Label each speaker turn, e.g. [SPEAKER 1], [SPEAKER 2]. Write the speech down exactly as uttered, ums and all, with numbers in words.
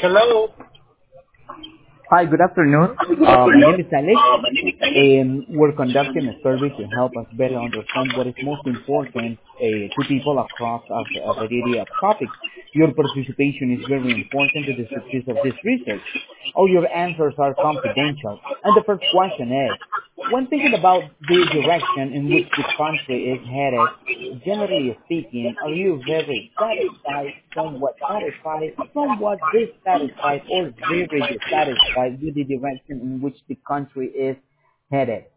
[SPEAKER 1] Hello.
[SPEAKER 2] Hi, good afternoon. Uh, my name is Alex, and we're conducting a survey to help us better understand what is most important uh, to people across a, a variety of topics. Your participation is very important to the success of this research. All your answers are confidential. And the first question is, when thinking about the direction in which the country is headed, generally speaking, are you very satisfied, somewhat satisfied, somewhat dissatisfied, or very dissatisfied with the direction in which the country is headed?